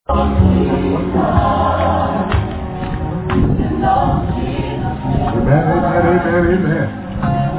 Amen.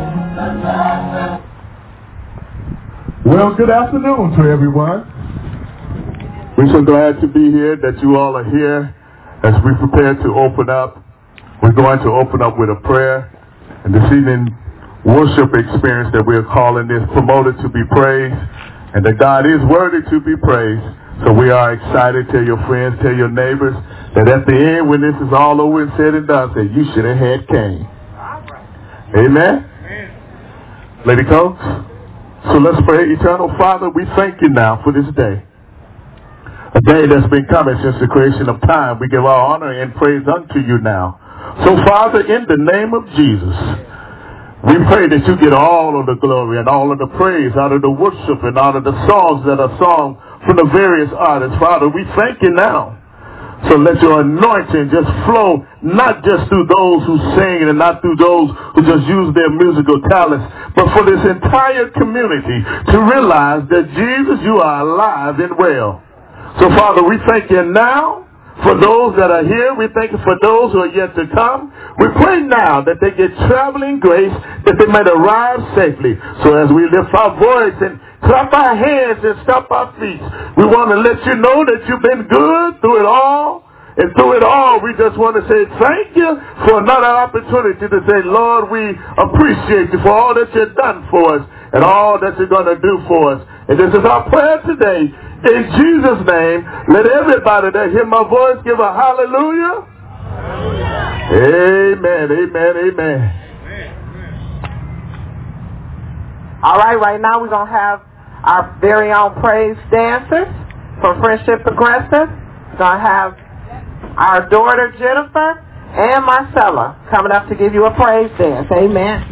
Well, good afternoon to everyone. We're so glad to be here, that you all are here. As we prepare to open up, we're going to open up with a prayer. And this evening, worship experience that we're calling this Promoted to be Praised, and that God is worthy to be praised. So we are excited. Tell your friends, tell your neighbors, that at the end, when this is all over and said and done, say, you should have had Cain. Amen? Lady Coates? So let's pray. Eternal Father, we thank you now for this day. A day that's been coming since the creation of time. We give our honor and praise unto you now. So Father, in the name of Jesus, we pray that you get all of the glory and all of the praise out of the worship and out of the songs that are sung from the various artists. Father, we thank you now. So let your anointing just flow, not just through those who sing and not through those who just use their musical talents, but for this entire community to realize that Jesus, you are alive and well. So Father, we thank you now for those that are here. We thank you for those who are yet to come. We pray now that they get traveling grace, that they might arrive safely. So as we lift our voice and clap our hands and stomp our feet, we want to let you know that you've been good through it all. And through it all, we just want to say thank you for another opportunity to say, Lord, we appreciate you for all that you've done for us and all that you're going to do for us. And this is our prayer today. In Jesus' name, let everybody that hear my voice give a hallelujah. Hallelujah. Amen, amen, amen. All right now we're going to have our very own praise dancers from Friendship Progressive. We're going to have our daughter Jennifer and Marcella coming up to give you a praise dance. Amen.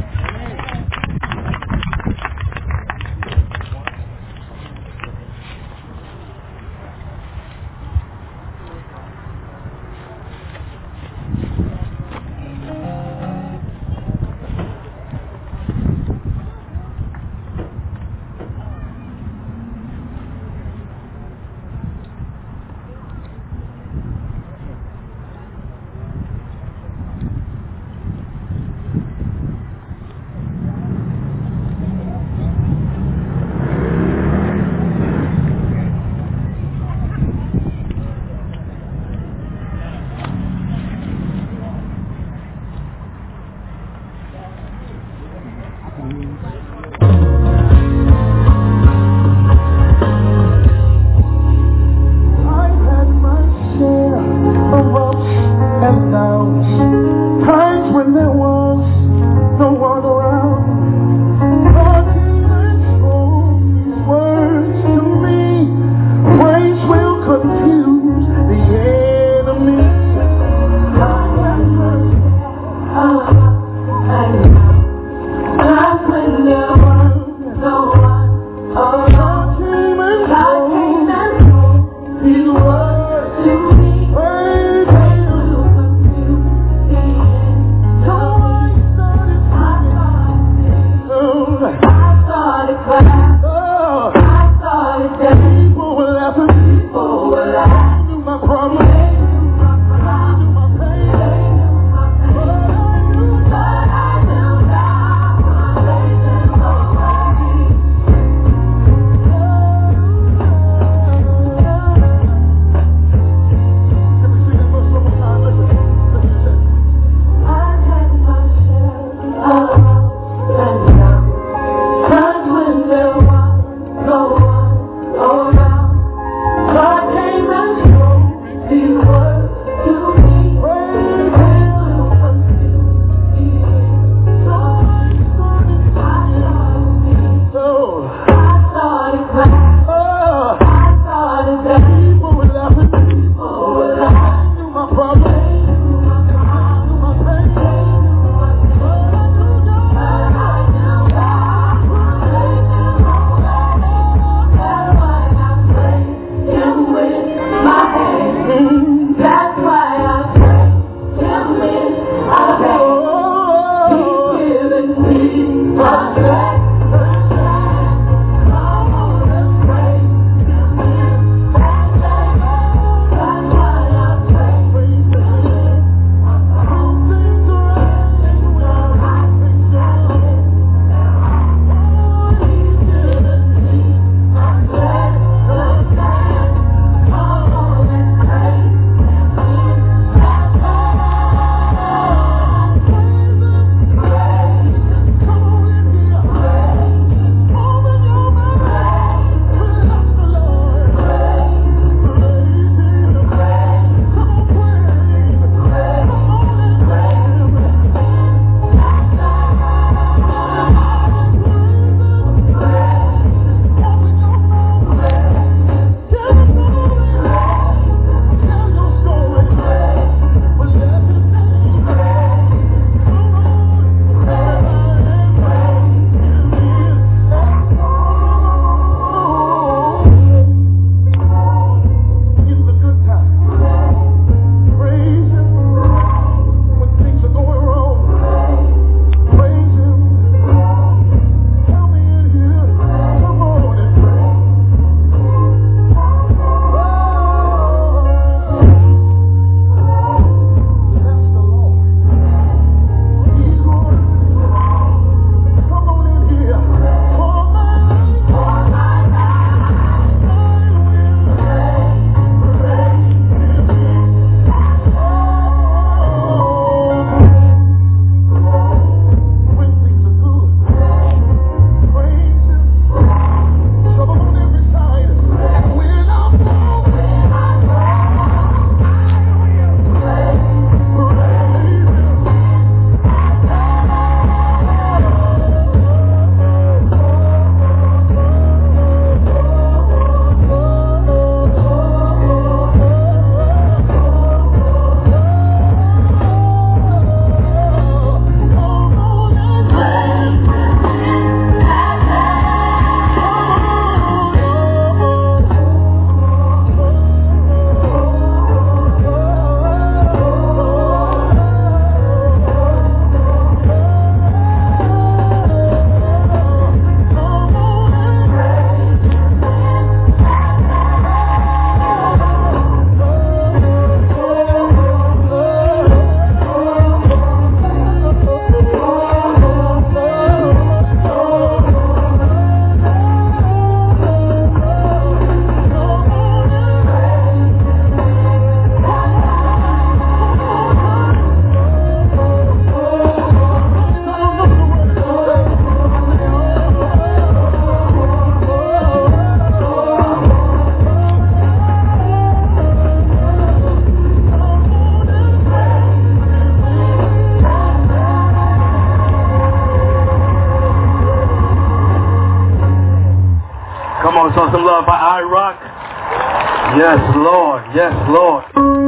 on, show some love for iRock. Yes, Lord. Yes, Lord.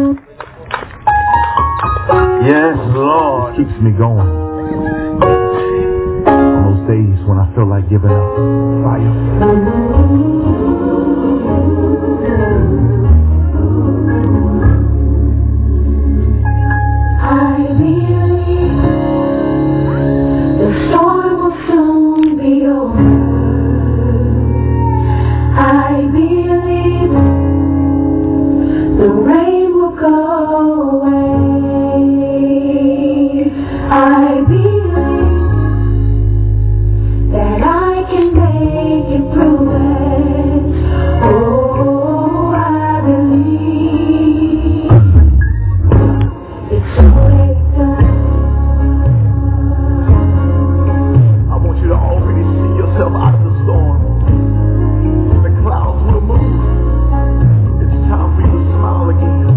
Yes, Lord. It keeps me going. On those days when I feel like giving up. Fire. I believe the storm will soon be over. I believe the rain will go away. I believe that I can make it through it. Oh, I believe it's already done. I want you to already see yourself out of the storm. The clouds will move. It's time for you to smile again.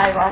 right, right.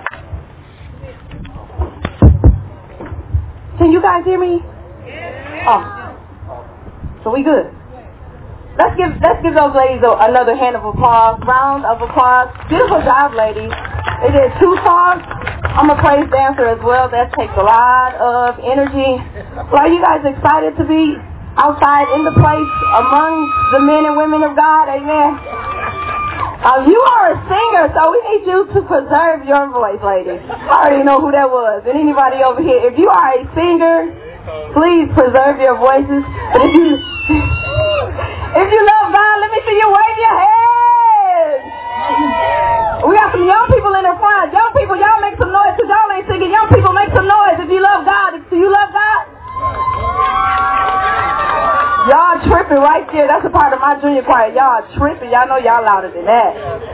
Can you guys hear me? Oh, so we good. Let's give those ladies another round of applause. Beautiful job, ladies. They did 2 songs. I'm a praise dancer as well. That takes a lot of energy. So are you guys excited to be outside in the place among the men and women of God? Amen. You are a singer, so we need you to preserve your voice, ladies. I already know who that was. And anybody over here, if you are a singer, please preserve your voices. But if you love God, let me see you wave your hands. We got some young people in the front. Young people, y'all make some noise because y'all ain't singing. Young people, make some noise if you love God. Do you love God? Y'all tripping right there. That's a part of my junior choir. Y'all tripping. Y'all know y'all louder than that.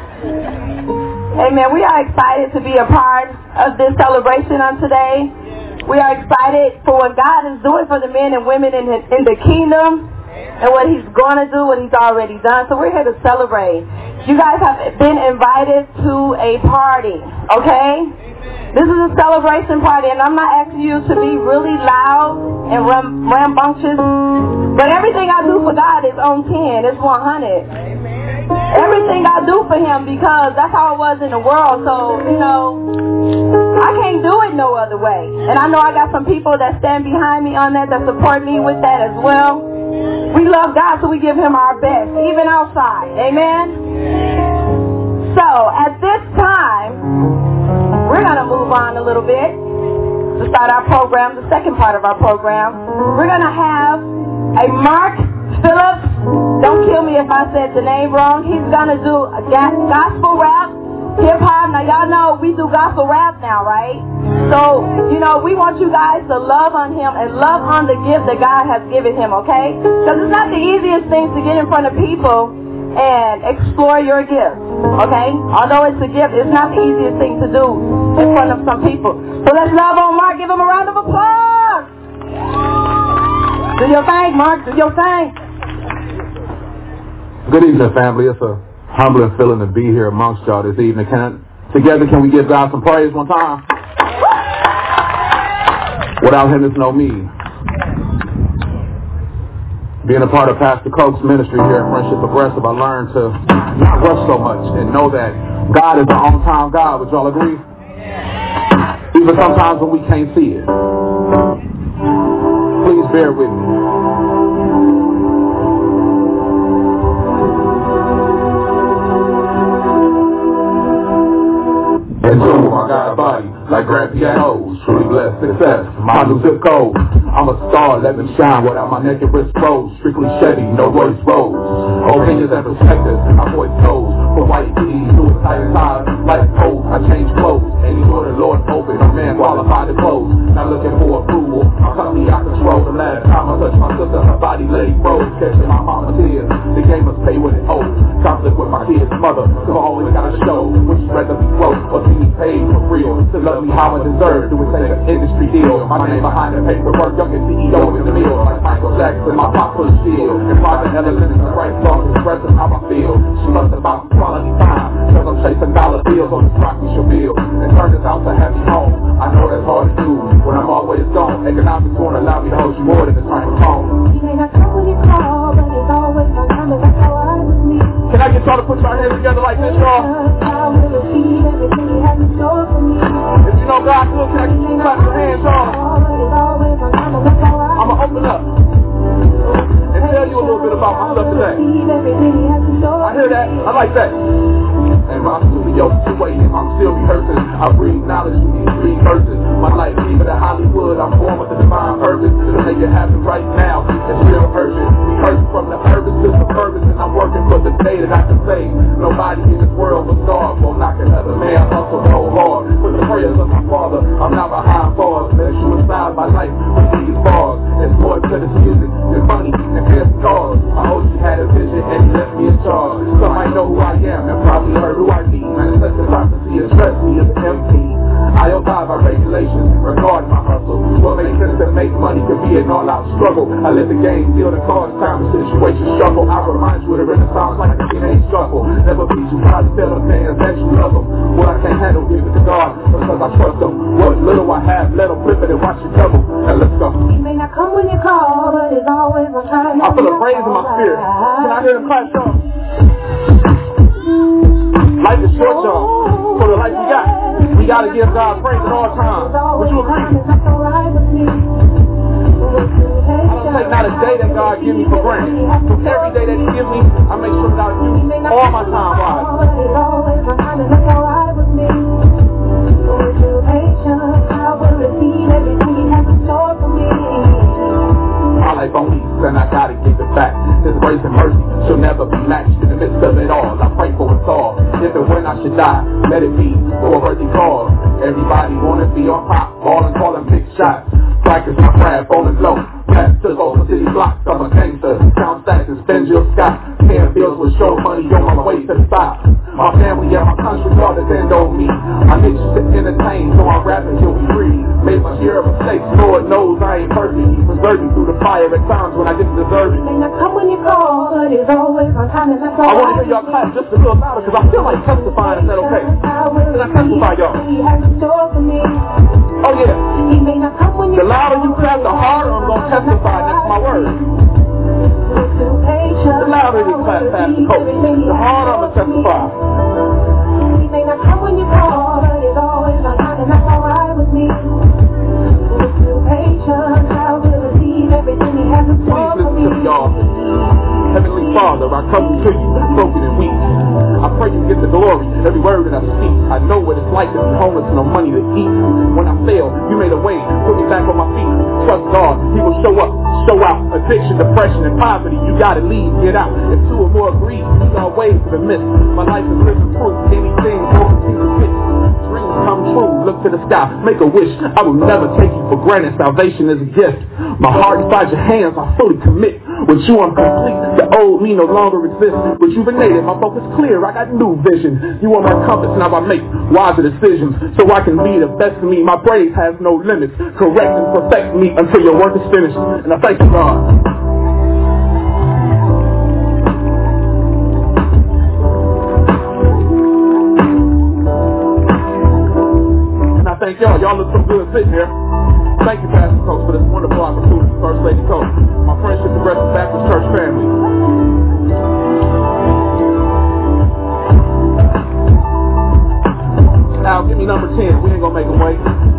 Amen. We are excited to be a part of this celebration on today. We are excited for what God is doing for the men and women in the kingdom and what he's going to do, what he's already done. So we're here to celebrate. You guys have been invited to a party, okay? This is a celebration party, and I'm not asking you to be really loud and rambunctious, but everything I do for God is on 10. It's 100. Everything I do for him, because that's how it was in the world. So, I can't do it no other way. And I know I got some people that stand behind me on that support me with that as well. We love God, so we give him our best, even outside. Amen? So, at this time, we're going to move on a little bit to start our program, the second part of our program. We're going to have a Mark Phillips. Don't kill me if I said the name wrong. He's going to do a gospel rap, hip-hop. Now, y'all know we do gospel rap now, right? So, we want you guys to love on him and love on the gift that God has given him, okay? Because it's not the easiest thing to get in front of people and explore your gift, okay? Although it's a gift, it's not the easiest thing to do in front of some people. So let's love on Mark. Give him a round of applause. Do your thing, Mark. Do your thing. Good evening, family. It's a humbling feeling to be here amongst y'all this evening. Together, can we give God some praise one time? Without him, it's no me. Being a part of Pastor Coke's ministry here at Friendship Progressive, I learned to not rush so much and know that God is an on-time God. Would y'all agree? Even sometimes when we can't see it. Please bear with me. And two, I got a body like grand pianos, truly blessed success, my new zip code. I'm a star, let me shine without my neck and wrist froze. Strictly Chevy, no Royce Rose. Opinions and perspectives, and my voice goes. From white tees to exciting times, like pose, I change clothes. Any door the Lord open, no man qualified to close. Not looking for approval, I'm company I control. The last time I touched my sister, her body lay froze. Catching my mama's tears, the game must pay what it owes. Conflict with my kid's mother, so I always gotta show. Would you rather be close or see me paid for real? To love me how I deserve, do it take an industry deal? My name behind the paperwork, youngest CEO in the middle. Like Michael Jackson, my pop push steel. And private elements, the right songs expressing how I feel. She must about quality time, cause I'm chasing dollar bills on this rocky bill. And turn this out to happy home. I know that's hard to do when I'm always gone. Economics won't allow me to hold you more than the microphone. You may not come when you call, but it's always my time, and that's how I with me. Can I get y'all to put your hands together like this, y'all? I will receive everything he has in store for me. If you know God good, can I get you to clap your hands, y'all? I'ma open up and tell you a little bit about myself today. I hear that. I like that. And my studio situated, I'm still rehearsing. I bring knowledge with these 3 verses. My life leaving to Hollywood, I'm born with a divine purpose to make it happen right now. It's real urgent. Rehearsing from the urban to the purpose, and I'm working for the day that I can say nobody in this world will starve. Won't knock another man, hustle so hard. With the prayers of my father, I'm not behind bars. Let you inside my life with these bars. There's more to this music than money and fancy cars. I hope you had a vision and you left me in charge. Some might know who I am and probably heard who I need. Manifested prophecy address me as empty. I abide by regulations regarding my hustle. What makes sense to to make money can be an all-out struggle. I let the game deal the cards, time and situation struggle. I remind you of the Renaissance like a teenage struggle. Never be too proud to tell the fans that you love them. What I can't handle, give it to God, because I trust them. What little I have, let them flip it and watch it double. Now let's go. He may not come when you call, but it's always on time. I feel a praise in my spirit. Can I hear the clap, y'all? Life is short, y'all. For the life we got, we gotta give God praise at all times. Would you agree? I don't take not a day that God gives me for granted. So every day that He gives me, I make sure that I use all my time wise. My life on me, and I gotta give it back. His grace and mercy shall never be matched. In the midst of it all, I pray for us all. If and when I should die, let it be for a worthy cause. Everybody wanna be on top, ballin', callin' big shots. Practice my craft, falling low. Pass to over city blocks, I'm a gangster. Count stacks and spend your scot. Paying bills with show money on my way to the top. My family and my country all depend on me. I need you to entertain, so I'm rapping till we free. Made my share of mistakes, Lord knows I ain't perfect. He preserved me through the fire at times when I didn't deserve it. May not come when you call, but it's always on time, and that's all. I want to hear y'all clap just a little louder, because I feel like testifying. Is that okay? Can I testify, y'all? Oh yeah. The louder you clap, the harder I'm going to testify. That's my word. The louder you clap, Pastor Coach, the harder I'm going to testify. He may not come when you call, but it's always on time, and that's alright with me. With your patience, I will receive everything He has in store for me. Please listen to me, y'all. Heavenly Father, I come to you broken and weak. I pray you get the glory, every word that I speak. I know what it's like to be homeless and no money to eat. When I fail, you made a way, put me back on my feet. Trust God, He will show up, show out. Addiction, depression, and poverty, you gotta leave, get out. If two or more agree, you got ways to the midst. My life is living proof, anything broken to the fix. Dreams come true, look to the sky, make a wish. I will never take you for granted, salvation is a gift. My heart inside your hands, I fully commit. With you I'm complete, the old me no longer exists. Rejuvenated, my focus clear, I got new vision. You are my compass, now I make wiser decisions. So I can be the best of me, my praise has no limits. Correct and perfect me until your work is finished. And I thank you, God. And I thank y'all, y'all look so good sitting here. Thank you, Pastor Coach, for this wonderful opportunity. First Lady Coach, my Friendship Progressive Baptist Church family. Al, give me number 10. We ain't gonna make them wait.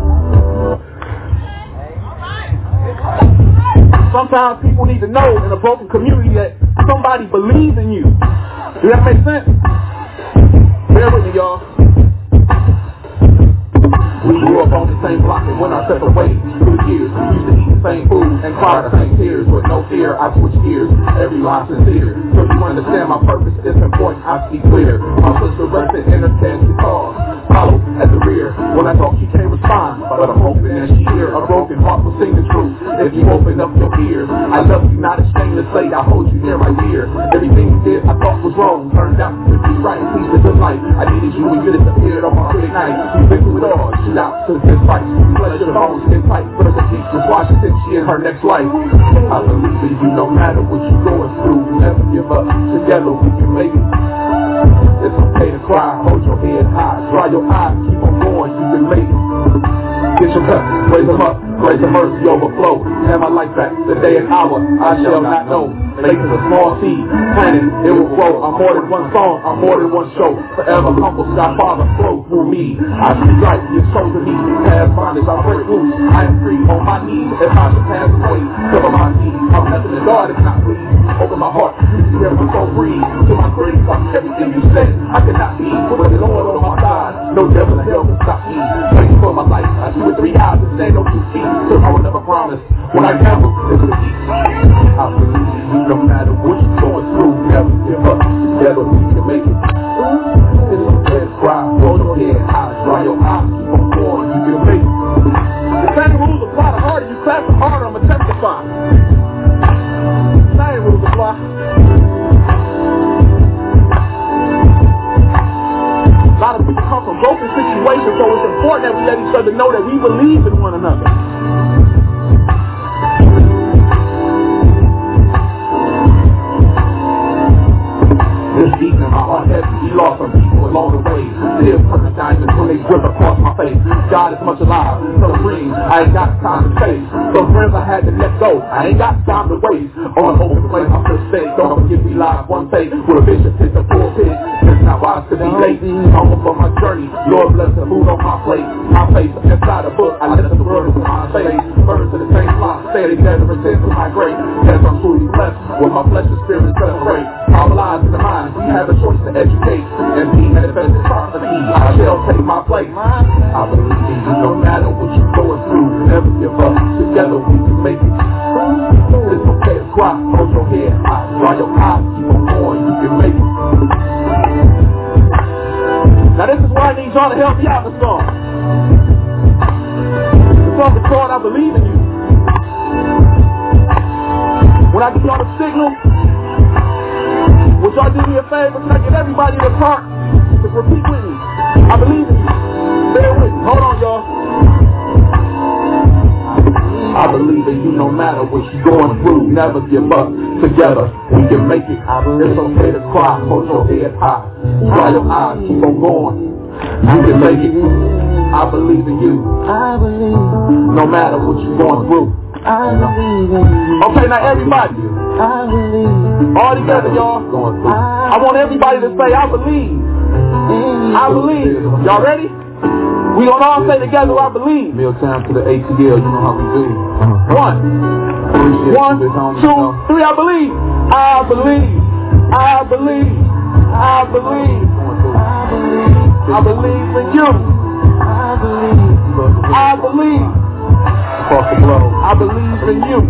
Sometimes people need to know in a broken community that somebody believes in you. Does that make sense? Bear with me, y'all. We grew up on the same block and went our separate ways through the years. We used to eat the same food and cry the same tears. With no fear, I switch gears. Every line sincere. So you understand my purpose is important, I speak clear. My sister rested in her fancy cars. Follow at the rear. When I talk, she can't respond. But I'm hoping that she hear. A broken heart will sing the truth. If you open up your ears, I love you, not ashamed to say I hold you near my ear. Everything you did I thought was wrong turned out to be right. Please live the life. I needed you when you disappeared on my critic night. You been through it all. Shoot out to this fight. Pleasure the bones in tight. But as a teach was Washington, she in her next life. I believe in you no matter what you're going through. Never give up. Together we can make it. It's okay to cry, hold your head high, dry your eyes, keep on going, you can make it. Get your cup, raise them up, grace and mercy overflow. Have my life back, the day and hour I shall not know. Faith is a small seed, planted, it will grow. I'm more than one song, I'm more than one show. Forever humble, Sky Father, flow through me. I speak right, you're chosen me. Past bondage, I break loose, I am free on my knees. If I should pass away, cover my knees. I'm nothing to God if not pleased. Open my heart, you hear me so breathe. To my grave, fuck everything you said. I cannot be, but the Lord on my side. No devil in hell can stop me. Thank you for my life. I see with 3 eyes and stand on 2 feet. So I will never promise. When I gamble, it's a peace. I believe in you no matter what you're going through. Never give up. Together we can make it. It's okay to cry. Roll your head high. Dry your eyes. Keep on going. You can make it. The same rules apply. The harder you clap, the harder I'm going to testify. Same rules apply. A lot of people come from broken situations, so it's important that we let each other know that we believe in one another. lost some people along the way. Still perfect diamonds when they drip across my face. God is much alive, so free, I ain't got time to chase. Some friends I had to let go, I ain't got time to waste. On an open place, I'm just saying, don't forget me live one day. With a vision, hit the pulpit. It's not wise to be late. I'm on my journey, Lord bless the food on my plate. My face inside a book, I let the world into my face. Birds to the same flock, stay together and tend to my grave. Yes, I'm truly blessed, with my flesh and spirit separate. Our lives in the mind, we have a choice to educate. And be manifested prophecy, I shall take my place. I believe in you, no matter what you're going through. Never give up, together we can make it. It's okay to cry, hold your head high, dry your eyes, keep on going, you can make it. Now this is why I need y'all to help me out in the song. The song is called I Believe in You. When I give y'all the signal, would y'all do me a favor? Can I get everybody in the park to repeat with me? I believe in you. Bear with me. Hold on, y'all. I believe in you no matter what you're going through. Never give up. Together we can make it. It's okay to cry. Hold your head high. Dry your eyes. Keep on going. You can make it. I believe in you. I believe. No matter what you're going through. I believe in you. Okay, now everybody. I believe. All together, y'all. I want everybody to say, I believe. I believe. Y'all ready? We gonna all say together, I believe. Milltown to the ATL, you know how we do. 1, 2, 3, I believe. I believe. I believe. I believe. I believe in you. I believe. I believe. Across the globe. I believe in you.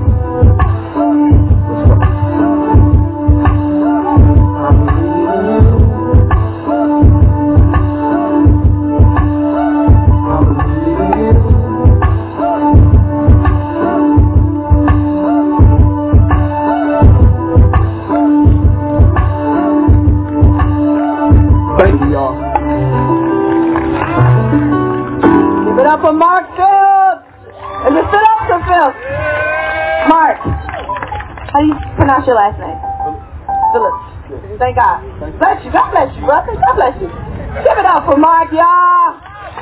Thank you, y'all. Give it up for Mark Phillips. And just sit up for Phillips. Mark. How do you pronounce your last name? Phillips. Thank God. Bless you. God bless you, brother. God bless you. Give it up for Mark, y'all.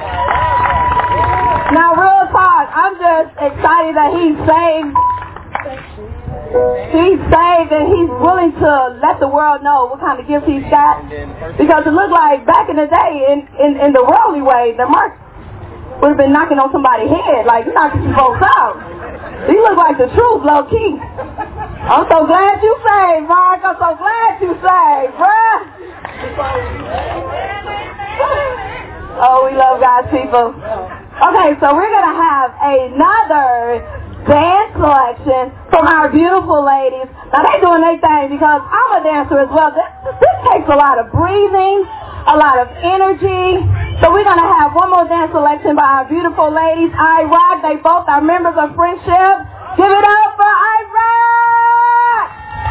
Now, real talk. I'm just excited that he's saved. He's saved and he's willing to let the world know what kind of gift he's got. Because it looked like back in the day, in the worldly way, that Mark would have been knocking on somebody's head, like knocking some folks out. He looked like the truth, low key. I'm so glad you saved, Mark. I'm so glad you saved, bruh. Oh, we love God's people. Okay, so we're going to have another dance selection from our beautiful ladies. Now, they doing their thing because I'm a dancer as well. This takes a lot of breathing, a lot of energy. So we're going to have one more dance selection by our beautiful ladies, I Rock. They both are members of Friendship. Give it up for I Rock!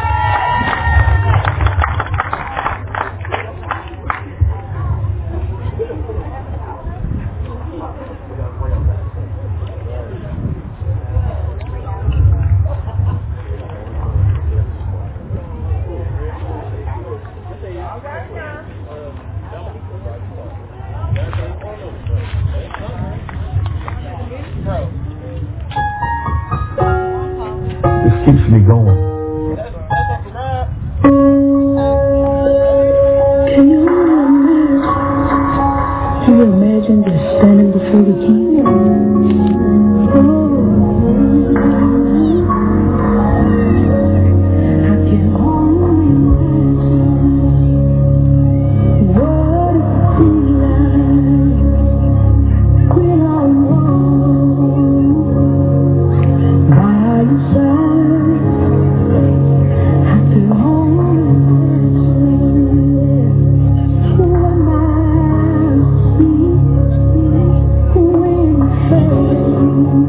This keeps me going. Can you imagine just standing before the king? I can only imagine what it feels like when I'm alone by your side. I can only imagine what I see when you say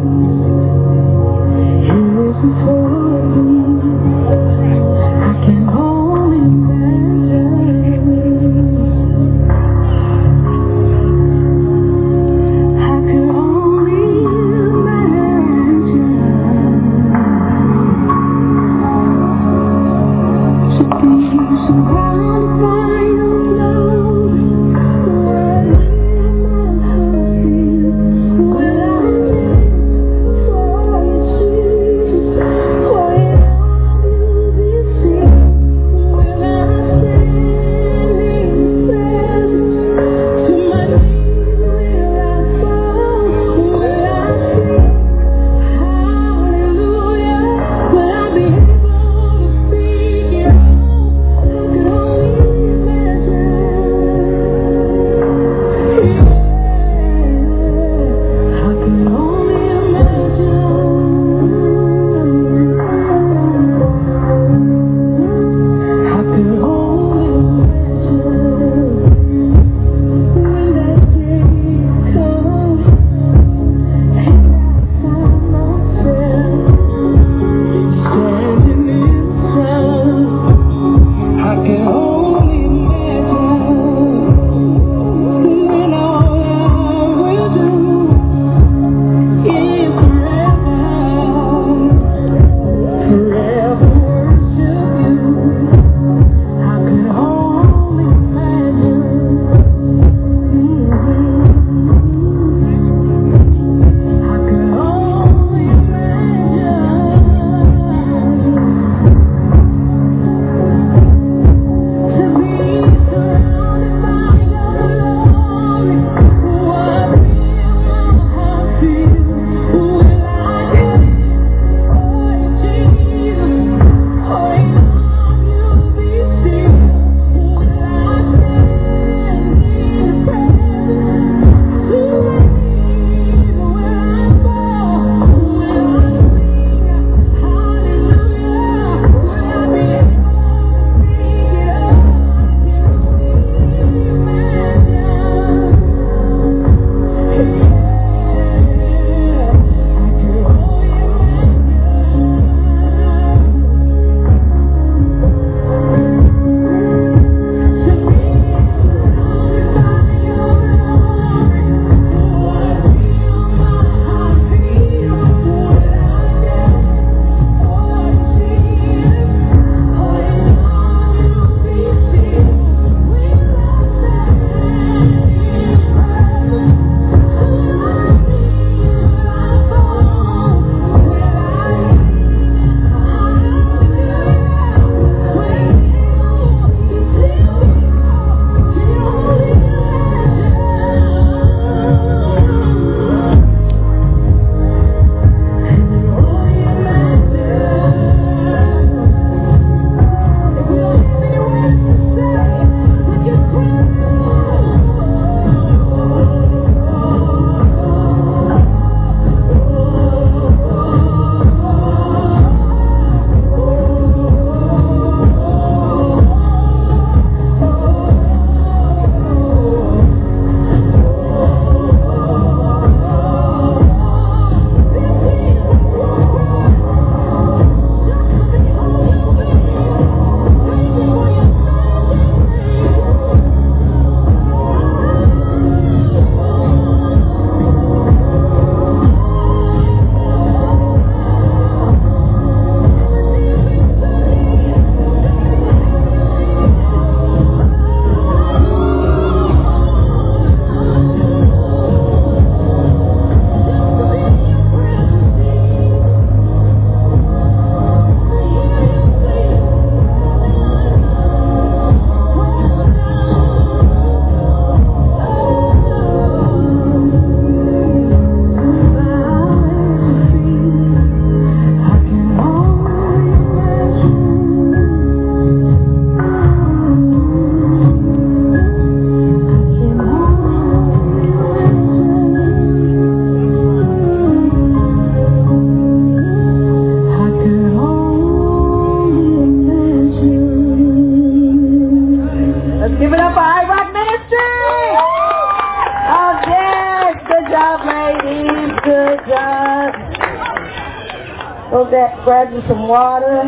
job, ladies. Good job. Go grab you some water.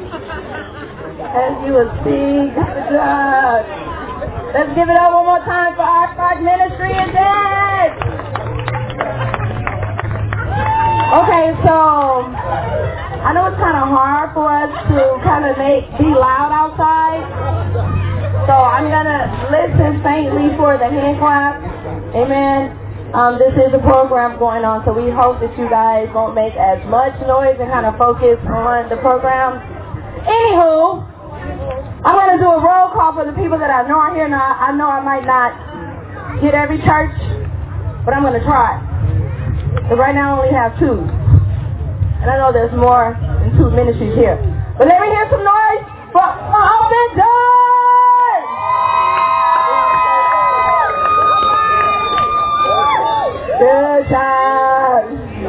As you will see, good job. Let's give it up one more time for our Spark Ministry and Dance. Okay, so I know it's kind of hard for us to kind of be loud outside. So I'm going to listen faintly for the hand clap. Amen. This is a program going on, so we hope that you guys won't make as much noise and kind of focus on the program. Anywho, I'm going to do a roll call for the people that I know are here. Now, I know I might not get every church, but I'm going to try. But right now I only have 2. And I know there's more than 2 ministries here. But let me hear some noise for Open Doors! Good job.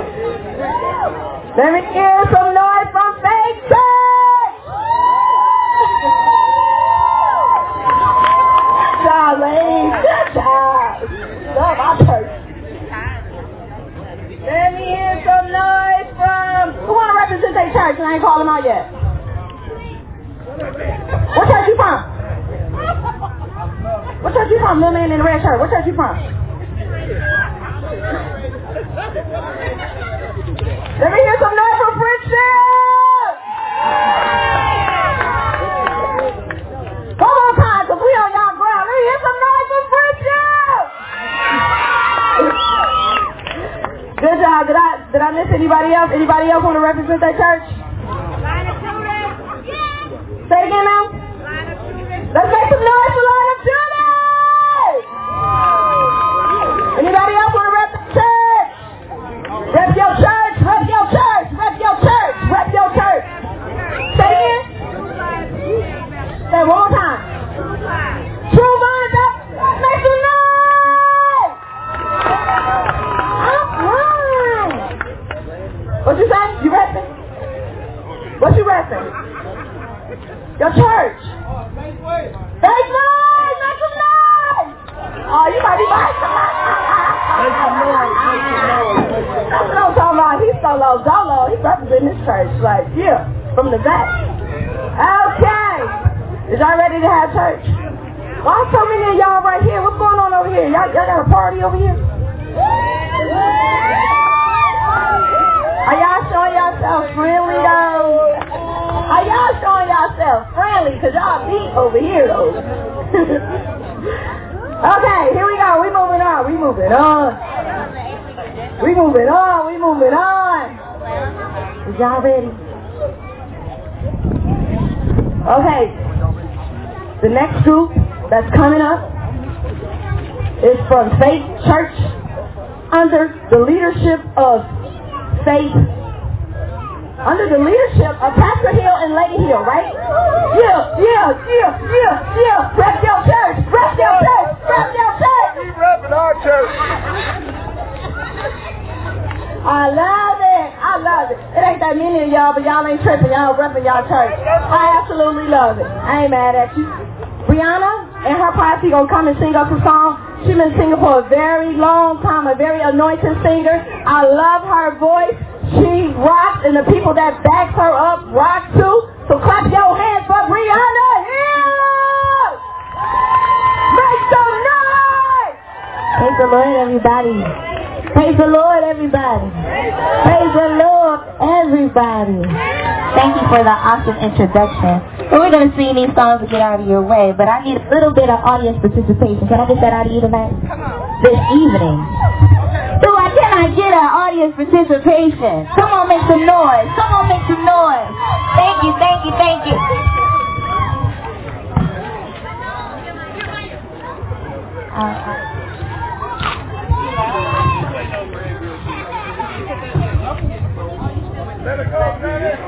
Let me hear some noise from Faith Church. Good job, ladies. Good job. Love our church. Let me hear some noise from... Who want to represent their church? And I ain't called them out yet. What church you from? What church you from, little man in the red shirt? What church you from? Let me hear some noise from Friendship! One more time, because we on y'all ground. Let me hear some noise from Friendship! Good job. Did I miss anybody else? Anybody else want to represent that church? Say again now? Let's make some noise for Line of Judah! Anybody else want to rep the church? Rep your church, rep your church, rep your church, rep your church. Say it again. Say it one more time. True Vine, make some noise! Alright. What you say? You repping? What you repping? Your church. Make noise! Make some noise! Oh, you might be right. Make some noise. That's what I'm talking about. He's solo dolo. He's representing his church. Like, yeah, from the back. Okay. Is y'all ready to have church? Why so many of y'all right here? What's going on over here? Y'all got a party over here? Are y'all showing yourselves friendly though? Are y'all showing yourselves friendly? Because y'all beat over here though. Okay, here we go. We moving on. We moving on. We moving on. We moving on. Is y'all ready? Okay. The next group that's coming up is from Faith Church under the leadership of Faith. Under the leadership of Pastor Hill and Lady Hill, right? Yeah. Rep your church. Rep your church. Rep your church. Keep repping our church. I love it. I love it. It ain't that many of y'all, but y'all ain't tripping. Y'all repping y'all church. I absolutely love it. I ain't mad at you. Brianna and her posse gonna come and sing us a song. She's been singing for a very long time, a very anointed singer. I love her voice. She rocks, and the people that backs her up rock too. So clap your hands for Brianna Hill! Make some noise! Praise the Lord, everybody. Praise the Lord, everybody. Praise the Lord, everybody. Thank you for the awesome introduction. So we're going to sing these songs to get out of your way, but I need a little bit of audience participation. Can I get that out of you tonight? This evening. So can I get an audience participation? Come on, make some noise. Come on, make some noise. Thank you, thank you, thank you. Let it go, let it.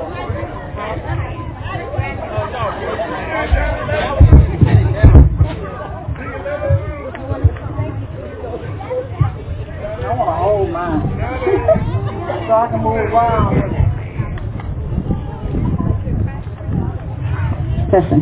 I want to hold mine so I can move around. Listen.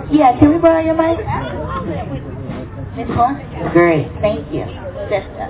Yeah, can we borrow your mic? This one? Great, thank you. Sister.